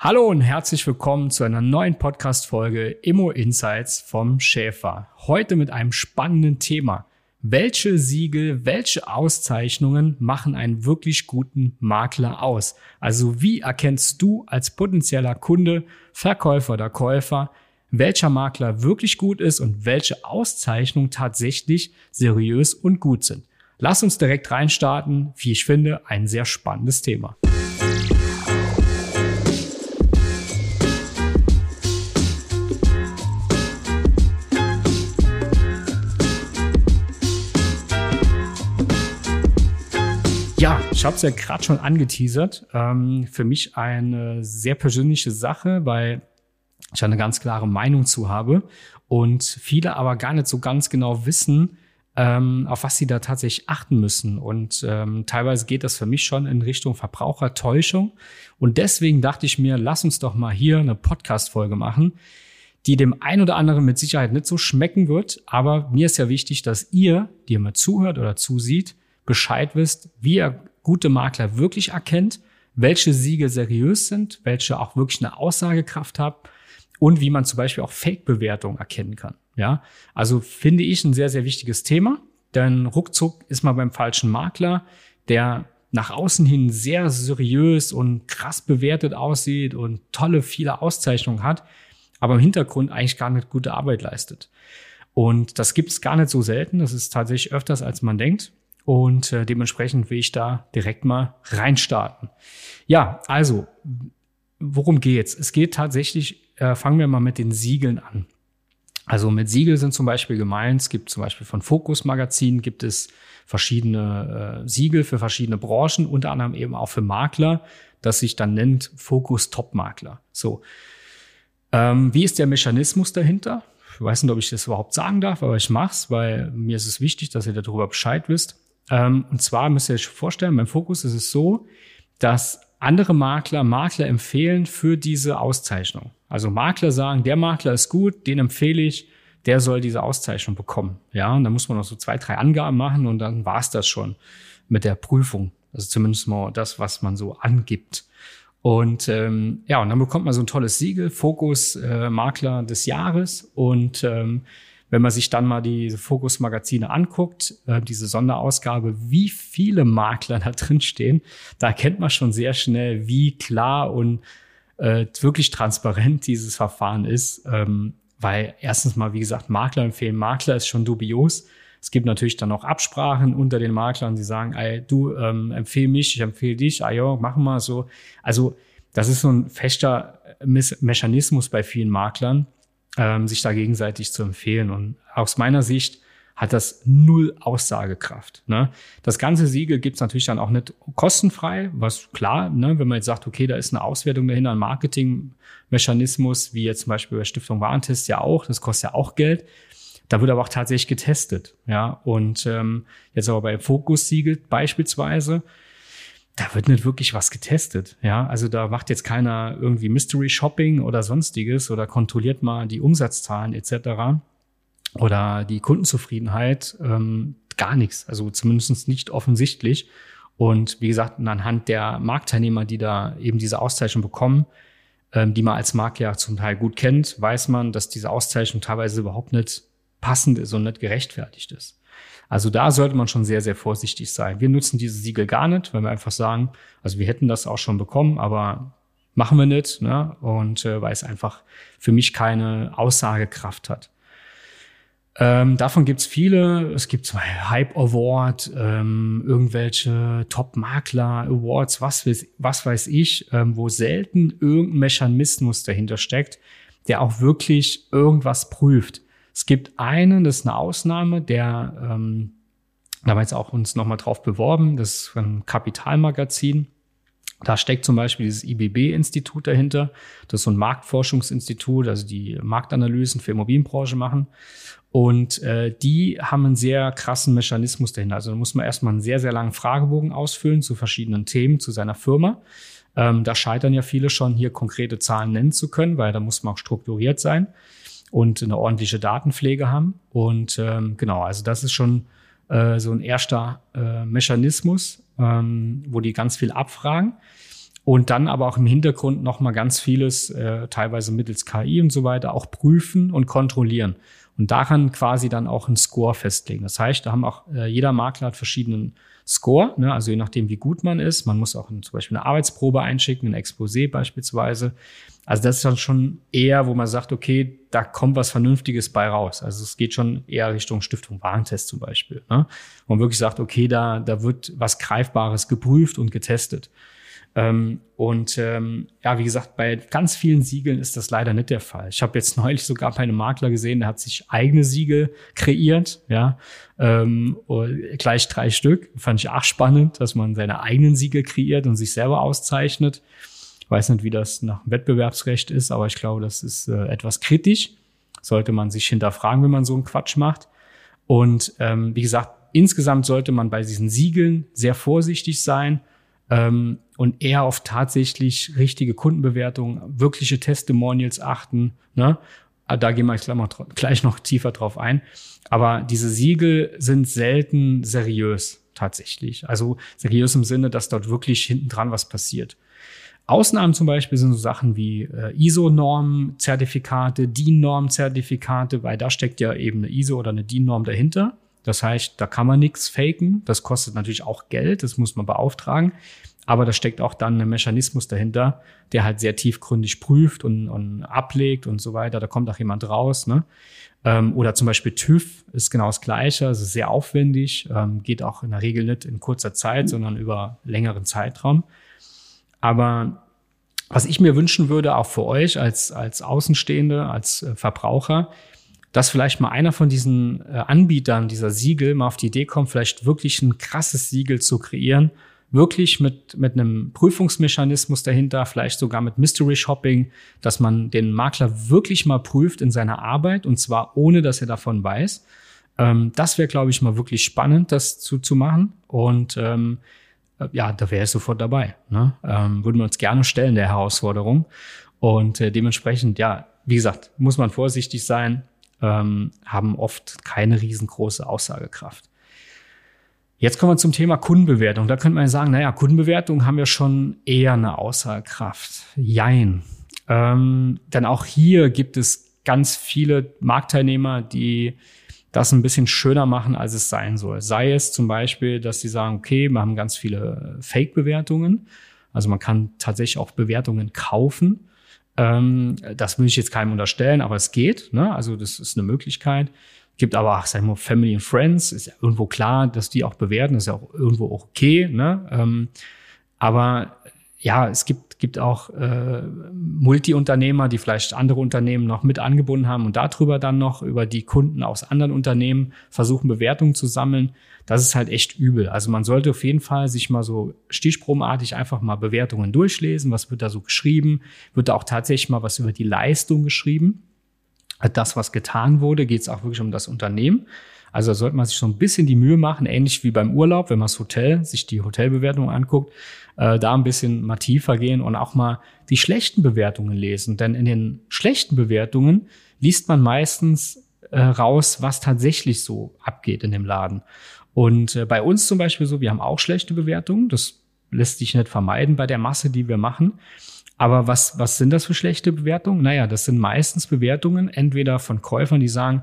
Hallo und herzlich willkommen zu einer neuen Podcast-Folge Immo Insights vom Schäfer. Heute mit einem spannenden Thema. Welche Siegel, welche Auszeichnungen machen einen wirklich guten Makler aus? Also wie erkennst du als potenzieller Kunde, Verkäufer oder Käufer, welcher Makler wirklich gut ist und welche Auszeichnungen tatsächlich seriös und gut sind? Lass uns direkt reinstarten. Wie ich finde, ein sehr spannendes Thema. Ja, ich habe es ja gerade schon angeteasert. Für mich eine sehr persönliche Sache, weil ich eine ganz klare Meinung zu habe und viele aber gar nicht so ganz genau wissen, auf was sie da tatsächlich achten müssen. Und teilweise geht das für mich schon in Richtung Verbrauchertäuschung. Und deswegen dachte ich mir, lass uns doch mal hier eine Podcast-Folge machen, die dem einen oder anderen mit Sicherheit nicht so schmecken wird. Aber mir ist ja wichtig, dass ihr, die ihr mir zuhört oder zusieht, Bescheid wisst, wie ihr gute Makler wirklich erkennt, welche Siegel seriös sind, welche auch wirklich eine Aussagekraft haben und wie man zum Beispiel auch Fake-Bewertungen erkennen kann. Ja, also finde ich ein sehr, sehr wichtiges Thema, denn ruckzuck ist man beim falschen Makler, der nach außen hin sehr seriös und krass bewertet aussieht und viele Auszeichnungen hat, aber im Hintergrund eigentlich gar nicht gute Arbeit leistet. Und das gibt es gar nicht so selten, das ist tatsächlich öfters, als man denkt. Und dementsprechend will ich da direkt mal reinstarten. Ja, also, worum geht's? Es geht tatsächlich, fangen wir mal mit den Siegeln an. Also mit Siegel sind zum Beispiel gemeint, es gibt zum Beispiel von Focus Magazin gibt es verschiedene Siegel für verschiedene Branchen, unter anderem eben auch für Makler, das sich dann nennt Focus Top Makler. So, wie ist der Mechanismus dahinter? Ich weiß nicht, ob ich das überhaupt sagen darf, aber ich mach's, weil mir ist es wichtig, dass ihr darüber Bescheid wisst. Und zwar müsst ihr euch vorstellen, beim Focus ist es so, dass andere Makler empfehlen für diese Auszeichnung. Also Makler sagen, der Makler ist gut, den empfehle ich, der soll diese Auszeichnung bekommen. Ja, und dann muss man noch so 2, 3 Angaben machen und dann war's das schon mit der Prüfung. Also zumindest mal das, was man so angibt. Und und dann bekommt man so ein tolles Siegel, Focus Makler des Jahres. Und wenn man sich dann mal diese Focus-Magazine anguckt, diese Sonderausgabe, wie viele Makler da drin stehen, da erkennt man schon sehr schnell, wie klar und wirklich transparent dieses Verfahren ist. Weil erstens mal, wie gesagt, Makler empfehlen Makler ist schon dubios. Es gibt natürlich dann auch Absprachen unter den Maklern, die sagen, ey, du empfehl mich, ich empfehle dich, ja, machen wir so. Also das ist so ein fester Mechanismus bei vielen Maklern, sich da gegenseitig zu empfehlen. Und aus meiner Sicht hat das 0 Aussagekraft. Ne? Das ganze Siegel gibt's natürlich dann auch nicht kostenfrei, was klar, ne, wenn man jetzt sagt, okay, da ist eine Auswertung dahinter, ein Marketingmechanismus, wie jetzt zum Beispiel bei Stiftung Warentest ja auch, das kostet ja auch Geld. Da wird aber auch tatsächlich getestet. Ja, und jetzt aber bei Focus-Siegel beispielsweise, da wird nicht wirklich was getestet. Ja, also da macht jetzt keiner irgendwie Mystery Shopping oder sonstiges oder kontrolliert mal die Umsatzzahlen etc. oder die Kundenzufriedenheit. Gar nichts. Also zumindest nicht offensichtlich. Und wie gesagt, anhand der Marktteilnehmer, die da eben diese Auszeichnung bekommen, die man als Makler zum Teil gut kennt, weiß man, dass diese Auszeichnung teilweise überhaupt nicht passend ist und nicht gerechtfertigt ist. Also da sollte man schon sehr, sehr vorsichtig sein. Wir nutzen diese Siegel gar nicht, weil wir einfach sagen, also wir hätten das auch schon bekommen, aber machen wir nicht, ne? Und weil es einfach für mich keine Aussagekraft hat. Davon gibt's viele. Es gibt zum Beispiel Hype Award, irgendwelche Top-Makler Awards, was weiß ich, wo selten irgendein Mechanismus dahinter steckt, der auch wirklich irgendwas prüft. Es gibt einen, das ist eine Ausnahme, der, da haben wir jetzt auch uns nochmal drauf beworben, das ist ein Kapitalmagazin. Da steckt zum Beispiel dieses IBB-Institut dahinter. Das ist so ein Marktforschungsinstitut, also die Marktanalysen für Immobilienbranche machen. Und die haben einen sehr krassen Mechanismus dahinter. Also da muss man erstmal einen sehr, sehr langen Fragebogen ausfüllen zu verschiedenen Themen, zu seiner Firma. Da scheitern ja viele schon, hier konkrete Zahlen nennen zu können, weil da muss man auch strukturiert sein und eine ordentliche Datenpflege haben. Und genau, also das ist schon so ein erster Mechanismus, wo die ganz viel abfragen. und dann aber auch im Hintergrund noch mal ganz vieles, teilweise mittels KI und so weiter, auch prüfen und kontrollieren und daran quasi dann auch einen Score festlegen. Das heißt, da haben auch jeder Makler hat verschiedenen Score, ne? Also je nachdem, wie gut man ist. Man muss auch zum Beispiel eine Arbeitsprobe einschicken, ein Exposé beispielsweise. Also das ist dann schon eher, wo man sagt, okay, da kommt was Vernünftiges bei raus. Also es geht schon eher Richtung Stiftung Warentest zum Beispiel, ne? Wo man wirklich sagt, okay, da wird was Greifbares geprüft und getestet. Ja, wie gesagt, bei ganz vielen Siegeln ist das leider nicht der Fall. Ich habe jetzt neulich sogar bei einem Makler gesehen, der hat sich eigene Siegel kreiert, ja, gleich 3 Stück. Fand ich auch spannend, dass man seine eigenen Siegel kreiert und sich selber auszeichnet. Ich weiß nicht, wie das nach dem Wettbewerbsrecht ist, aber ich glaube, das ist etwas kritisch. Sollte man sich hinterfragen, wenn man so einen Quatsch macht. Und wie gesagt, insgesamt sollte man bei diesen Siegeln sehr vorsichtig sein, und eher auf tatsächlich richtige Kundenbewertungen, wirkliche Testimonials achten, ne? Da gehen wir gleich noch tiefer drauf ein. Aber diese Siegel sind selten seriös tatsächlich. Also seriös im Sinne, dass dort wirklich hinten dran was passiert. Ausnahmen zum Beispiel sind so Sachen wie ISO-Norm-Zertifikate, DIN-Norm-Zertifikate, weil da steckt ja eben eine ISO oder eine DIN-Norm dahinter. Das heißt, da kann man nichts faken. Das kostet natürlich auch Geld, das muss man beauftragen. Aber da steckt auch dann ein Mechanismus dahinter, der halt sehr tiefgründig prüft und ablegt und so weiter. Da kommt auch jemand raus, ne? Oder zum Beispiel TÜV ist genau das Gleiche, also sehr aufwendig, geht auch in der Regel nicht in kurzer Zeit, sondern über längeren Zeitraum. Aber was ich mir wünschen würde, auch für euch als Außenstehende, als Verbraucher, dass vielleicht mal einer von diesen Anbietern dieser Siegel mal auf die Idee kommt, vielleicht wirklich ein krasses Siegel zu kreieren, wirklich mit einem Prüfungsmechanismus dahinter, vielleicht sogar mit Mystery Shopping, dass man den Makler wirklich mal prüft in seiner Arbeit und zwar ohne, dass er davon weiß. Das wäre, glaube ich, mal wirklich spannend, das zu machen und ja, da wäre ich sofort dabei, ne? Würden wir uns gerne stellen, der Herausforderung und dementsprechend, ja, wie gesagt, muss man vorsichtig sein, haben oft keine riesengroße Aussagekraft. Jetzt kommen wir zum Thema Kundenbewertung. Da könnte man sagen, naja, Kundenbewertungen haben ja schon eher eine Aussagekraft. Jein. Denn auch hier gibt es ganz viele Marktteilnehmer, die das ein bisschen schöner machen, als es sein soll. Sei es zum Beispiel, dass sie sagen, okay, wir haben ganz viele Fake-Bewertungen. Also man kann tatsächlich auch Bewertungen kaufen. Das will ich jetzt keinem unterstellen, aber es geht, ne? Also das ist eine Möglichkeit. Gibt aber auch, sagen wir mal, Family and Friends, ist ja irgendwo klar, dass die auch bewerten, ist ja auch irgendwo okay, ne? Aber ja, es gibt auch Multi-Unternehmer, die vielleicht andere Unternehmen noch mit angebunden haben und darüber dann noch über die Kunden aus anderen Unternehmen versuchen, Bewertungen zu sammeln. Das ist halt echt übel. Also man sollte auf jeden Fall sich mal so stichprobenartig einfach mal Bewertungen durchlesen. Was wird da so geschrieben? Wird da auch tatsächlich mal was über die Leistung geschrieben? Das, was getan wurde, geht es auch wirklich um das Unternehmen. Also da sollte man sich so ein bisschen die Mühe machen, ähnlich wie beim Urlaub, wenn man das Hotel, sich die Hotelbewertung anguckt, da ein bisschen mal tiefer gehen und auch mal die schlechten Bewertungen lesen. Denn in den schlechten Bewertungen liest man meistens raus, was tatsächlich so abgeht in dem Laden. Und bei uns zum Beispiel so, wir haben auch schlechte Bewertungen. Das lässt sich nicht vermeiden bei der Masse, die wir machen. Aber was sind das für schlechte Bewertungen? Naja, das sind meistens Bewertungen, entweder von Käufern, die sagen,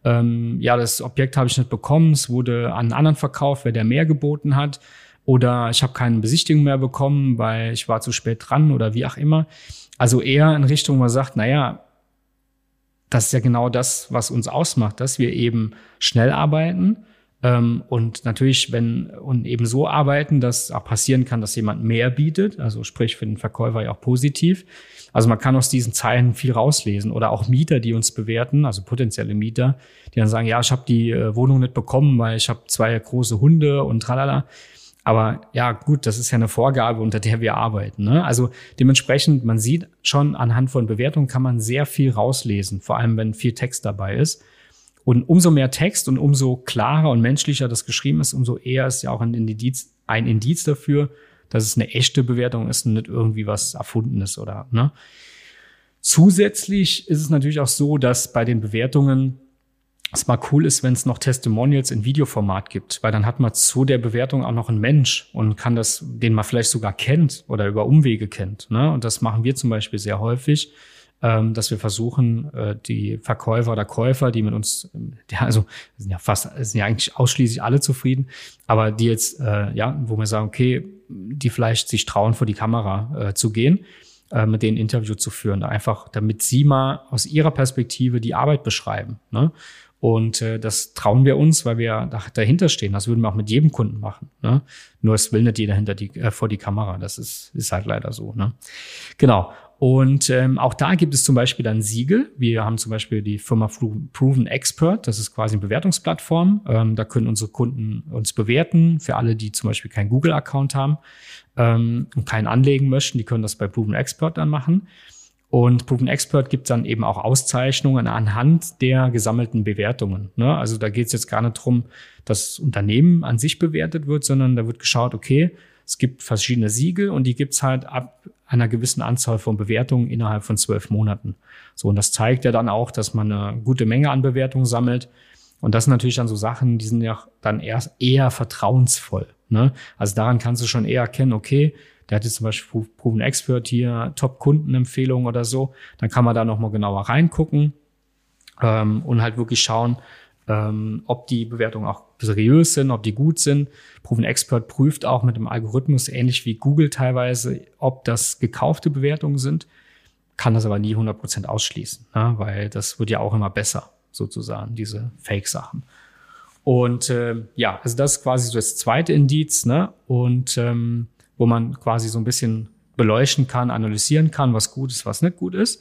ja, das Objekt habe ich nicht bekommen, es wurde an einen anderen verkauft, wer der mehr geboten hat, oder ich habe keine Besichtigung mehr bekommen, weil ich war zu spät dran oder wie auch immer. Also eher in Richtung, wo man sagt, naja, das ist ja genau das, was uns ausmacht, dass wir eben schnell arbeiten und natürlich und eben so arbeiten, dass auch passieren kann, dass jemand mehr bietet, also sprich für den Verkäufer ja auch positiv. Also man kann aus diesen Zeilen viel rauslesen oder auch Mieter, die uns bewerten, also potenzielle Mieter, die dann sagen, ja, ich habe die Wohnung nicht bekommen, weil ich habe 2 große Hunde und tralala. Aber ja, gut, das ist ja eine Vorgabe, unter der wir arbeiten, ne? Also dementsprechend, man sieht schon anhand von Bewertungen kann man sehr viel rauslesen, vor allem wenn viel Text dabei ist. Und umso mehr Text und umso klarer und menschlicher das geschrieben ist, umso eher ist ja auch ein Indiz dafür, dass es eine echte Bewertung ist und nicht irgendwie was Erfundenes oder, ne? Zusätzlich ist es natürlich auch so, dass bei den Bewertungen es mal cool ist, wenn es noch Testimonials in Videoformat gibt, weil dann hat man zu der Bewertung auch noch einen Mensch und kann den man vielleicht sogar kennt oder über Umwege kennt. Ne? Und das machen wir zum Beispiel sehr häufig, dass wir versuchen, die Verkäufer oder Käufer, die mit uns, sind ja eigentlich ausschließlich alle zufrieden, aber die jetzt, wo wir sagen, okay, die vielleicht sich trauen, vor die Kamera zu gehen, mit denen ein Interview zu führen, einfach damit sie mal aus ihrer Perspektive die Arbeit beschreiben. Ne? Und das trauen wir uns, weil wir dahinter stehen. Das würden wir auch mit jedem Kunden machen. Ne? Nur es will nicht jeder vor die Kamera. Das ist halt leider so. Ne? Genau. Und auch da gibt es zum Beispiel dann Siegel. Wir haben zum Beispiel die Firma Proven Expert. Das ist quasi eine Bewertungsplattform. Da können unsere Kunden uns bewerten. Für alle, die zum Beispiel keinen Google-Account haben und keinen anlegen möchten, die können das bei Proven Expert dann machen. Und Proven Expert gibt dann eben auch Auszeichnungen anhand der gesammelten Bewertungen. Ne? Also da geht es jetzt gar nicht darum, dass das Unternehmen an sich bewertet wird, sondern da wird geschaut, okay, es gibt verschiedene Siegel und die gibt's halt ab einer gewissen Anzahl von Bewertungen innerhalb von 12 Monaten. So, und das zeigt ja dann auch, dass man eine gute Menge an Bewertungen sammelt. Und das sind natürlich dann so Sachen, die sind ja dann eher vertrauensvoll. Ne? Also daran kannst du schon eher erkennen, okay, der hat jetzt zum Beispiel Proven Expert hier, Top-Kundenempfehlungen oder so. Dann kann man da nochmal genauer reingucken und halt wirklich schauen, ob die Bewertungen auch seriös sind, ob die gut sind. Proven Expert prüft auch mit dem Algorithmus, ähnlich wie Google teilweise, ob das gekaufte Bewertungen sind, kann das aber nie 100% ausschließen, ne? Weil das wird ja auch immer besser, sozusagen, diese Fake-Sachen. Und also das ist quasi so das zweite Indiz, ne? Und wo man quasi so ein bisschen beleuchten kann, analysieren kann, was gut ist, was nicht gut ist.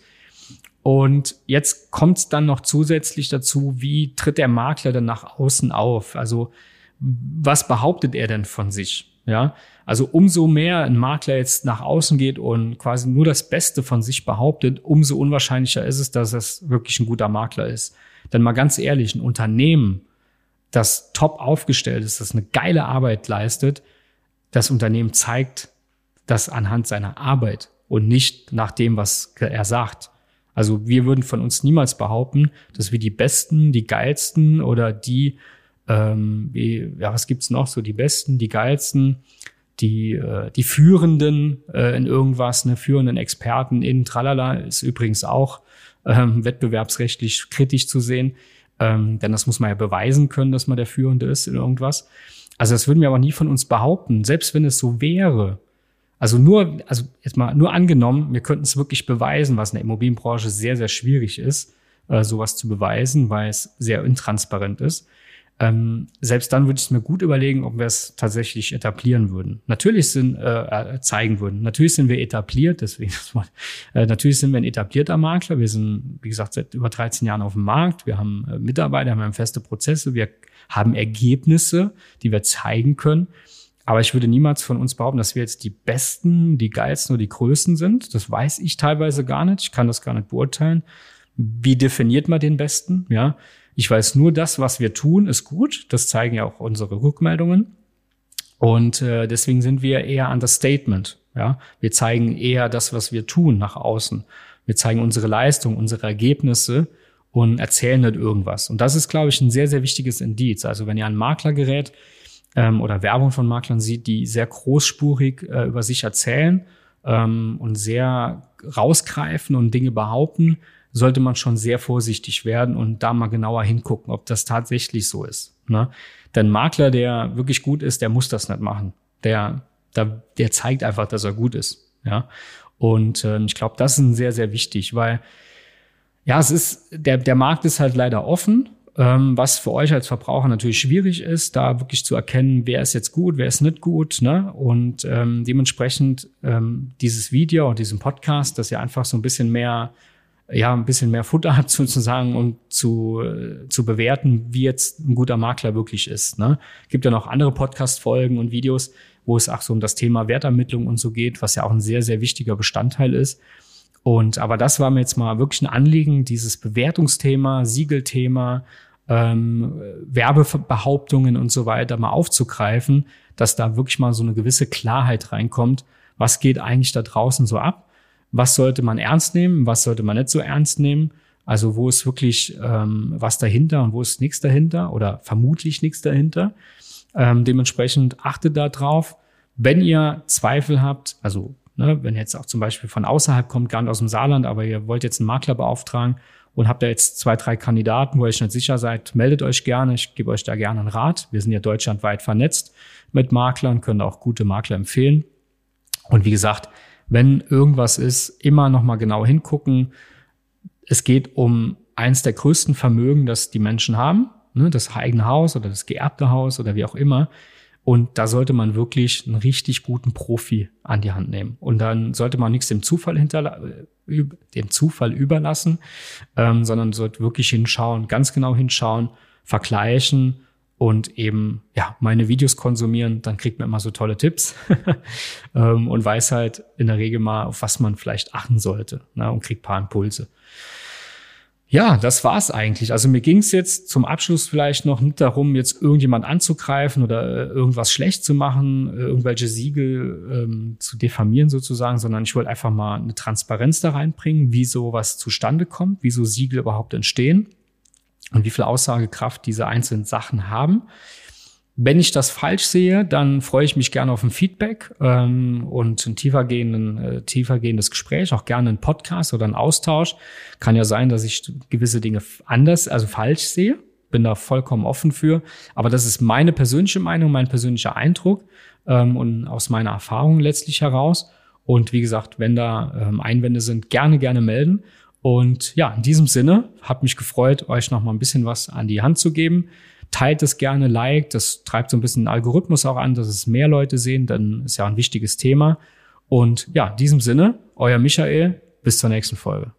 Und jetzt kommt es dann noch zusätzlich dazu, wie tritt der Makler denn nach außen auf? Also was behauptet er denn von sich? Ja, also umso mehr ein Makler jetzt nach außen geht und quasi nur das Beste von sich behauptet, umso unwahrscheinlicher ist es, dass es wirklich ein guter Makler ist. Denn mal ganz ehrlich, ein Unternehmen, das top aufgestellt ist, das eine geile Arbeit leistet, das Unternehmen zeigt das anhand seiner Arbeit und nicht nach dem, was er sagt. Also wir würden von uns niemals behaupten, dass wir die Besten, die Geilsten oder die, was gibt's noch so, die Besten, die Geilsten, die Führenden in irgendwas, ne, führenden Experten in Tralala ist übrigens auch wettbewerbsrechtlich kritisch zu sehen, denn das muss man ja beweisen können, dass man der Führende ist in irgendwas. Also das würden wir aber nie von uns behaupten, selbst wenn es so wäre. Also jetzt mal nur angenommen, wir könnten es wirklich beweisen, was in der Immobilienbranche sehr, sehr schwierig ist, sowas zu beweisen, weil es sehr intransparent ist. Selbst dann würde ich es mir gut überlegen, ob wir es tatsächlich etablieren würden. Zeigen würden. Natürlich sind wir etabliert, deswegen natürlich sind wir ein etablierter Makler. Wir sind, wie gesagt, seit über 13 Jahren auf dem Markt. Wir haben Mitarbeiter, wir haben feste Prozesse, wir haben Ergebnisse, die wir zeigen können. Aber ich würde niemals von uns behaupten, dass wir jetzt die Besten, die Geilsten oder die Größten sind. Das weiß ich teilweise gar nicht. Ich kann das gar nicht beurteilen. Wie definiert man den Besten? Ja, ich weiß nur, das, was wir tun, ist gut. Das zeigen ja auch unsere Rückmeldungen. Und deswegen sind wir eher Understatement. Ja, wir zeigen eher das, was wir tun, nach außen. Wir zeigen unsere Leistung, unsere Ergebnisse und erzählen nicht irgendwas. Und das ist, glaube ich, ein sehr, sehr wichtiges Indiz. Also wenn ihr an ein Maklergerät oder Werbung von Maklern sieht, die sehr großspurig über sich erzählen und sehr rausgreifen und Dinge behaupten, sollte man schon sehr vorsichtig werden und da mal genauer hingucken, ob das tatsächlich so ist. Ne? Denn ein Makler, der wirklich gut ist, der muss das nicht machen. Der zeigt einfach, dass er gut ist. Ja? Und ich glaube, das ist sehr, sehr wichtig, weil ja, es ist der Markt ist halt leider offen. Was für euch als Verbraucher natürlich schwierig ist, da wirklich zu erkennen, wer ist jetzt gut, wer ist nicht gut, ne? Und dementsprechend dieses Video und diesen Podcast, dass ihr einfach so ein bisschen mehr Futter habt sozusagen, um zu bewerten, wie jetzt ein guter Makler wirklich ist, ne? Gibt ja noch andere Podcast-Folgen und Videos, wo es auch so um das Thema Wertermittlung und so geht, was ja auch ein sehr, sehr wichtiger Bestandteil ist. Aber das war mir jetzt mal wirklich ein Anliegen, dieses Bewertungsthema, Siegelthema, Werbebehauptungen und so weiter mal aufzugreifen, dass da wirklich mal so eine gewisse Klarheit reinkommt. Was geht eigentlich da draußen so ab? Was sollte man ernst nehmen? Was sollte man nicht so ernst nehmen? Also wo ist wirklich was dahinter und wo ist nichts dahinter oder vermutlich nichts dahinter. Dementsprechend achtet da drauf. Wenn ihr Zweifel habt, also wenn ihr jetzt auch zum Beispiel von außerhalb kommt, gar nicht aus dem Saarland, aber ihr wollt jetzt einen Makler beauftragen und habt da jetzt 2, 3 Kandidaten, wo ihr euch nicht sicher seid, meldet euch gerne. Ich gebe euch da gerne einen Rat. Wir sind ja deutschlandweit vernetzt mit Maklern, können auch gute Makler empfehlen. Und wie gesagt, wenn irgendwas ist, immer noch mal genau hingucken. Es geht um eins der größten Vermögen, das die Menschen haben, das eigene Haus oder das geerbte Haus oder wie auch immer. Und da sollte man wirklich einen richtig guten Profi an die Hand nehmen. Und dann sollte man nichts dem Zufall überlassen, sondern sollte wirklich hinschauen, ganz genau hinschauen, vergleichen und eben meine Videos konsumieren. Dann kriegt man immer so tolle Tipps und weiß halt in der Regel mal, auf was man vielleicht achten sollte, und kriegt ein paar Impulse. Ja, das war's eigentlich. Also mir ging's jetzt zum Abschluss vielleicht noch nicht darum, jetzt irgendjemand anzugreifen oder irgendwas schlecht zu machen, irgendwelche Siegel zu diffamieren sozusagen, sondern ich wollte einfach mal eine Transparenz da reinbringen, wie sowas zustande kommt, wie so Siegel überhaupt entstehen und wie viel Aussagekraft diese einzelnen Sachen haben. Wenn ich das falsch sehe, dann freue ich mich gerne auf ein Feedback und ein tiefergehendes Gespräch, auch gerne einen Podcast oder einen Austausch. Kann ja sein, dass ich gewisse Dinge falsch sehe. Bin da vollkommen offen für. Aber das ist meine persönliche Meinung, mein persönlicher Eindruck und aus meiner Erfahrung letztlich heraus. Und wie gesagt, wenn da Einwände sind, gerne melden. Und ja, in diesem Sinne, hat mich gefreut, euch noch mal ein bisschen was an die Hand zu geben. Teilt es gerne, liked, das treibt so ein bisschen den Algorithmus auch an, dass es mehr Leute sehen, dann ist ja ein wichtiges Thema. Und ja, in diesem Sinne, euer Michael, bis zur nächsten Folge.